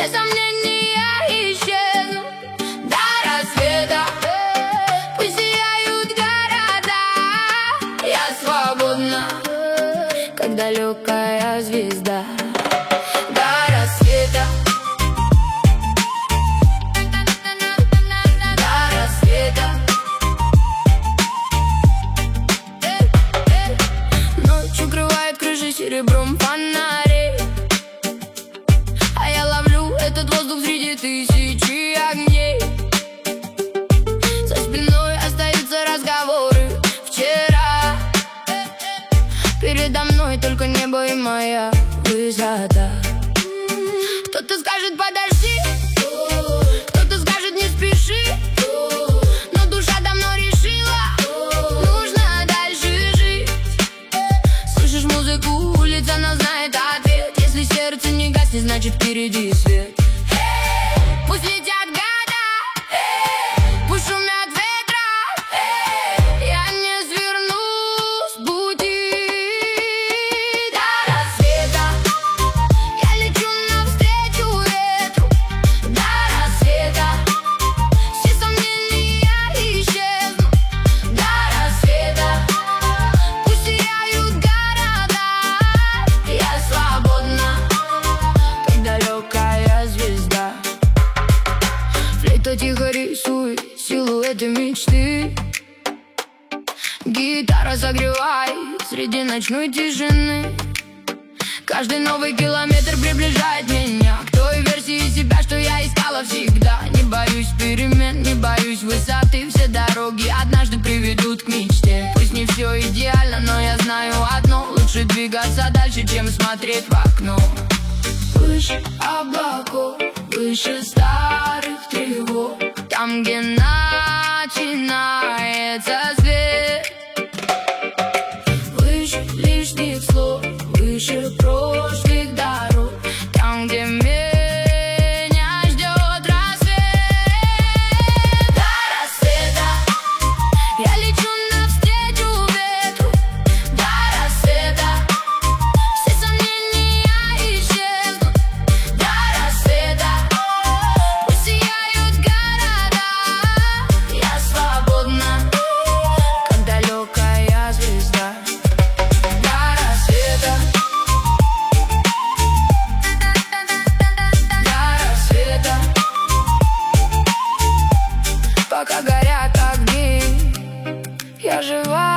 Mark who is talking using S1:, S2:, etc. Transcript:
S1: сомнения исчезнут до рассвета. Пусть сияют города, я свободна, как далекая звезда. До рассвета. Ночь укрывает крыши серебром фонарей, а я ловлю этот воздух среди тысячи огней. За спиной остаются разговоры вчера. Передо мной только небо и моя высота. Кто-то скажет подожди, кто-то скажет не спеши, но душа давно решила, нужно дальше жить. Слышишь музыку, улица, она знает ответ. Если сердце не гаснет, значит впереди свет. Пусть летят года, пусть шумят ветра, я не сверну с пути. До рассвета я лечу навстречу ветру. До рассвета все сомнения исчезнут. До рассвета пусть сияют города, я свободна, как далекая звезда. Флейта тихо рисует силуэты мечты, гитара согревает среди ночной тишины. Каждый новый километр приближает меня к той версии себя, что я искала всегда. Не боюсь перемен, не боюсь высоты. Все дороги однажды приведут к мечте. Пусть не все идеально, но я знаю одно: лучше двигаться дальше, чем смотреть в окно. Выше облаков, выше старых тревог, там, где начинается свет. Выше лишних слов, выше прошлых дорог, там, где меня ждет рассвет. До рассвета я лечу навстречу ветру. До рассвета все сомнения исчезнут. До рассвета пусть сияют города, я свободна, как далекая звезда. До рассвета. До рассвета. Пока горят огни, я жива.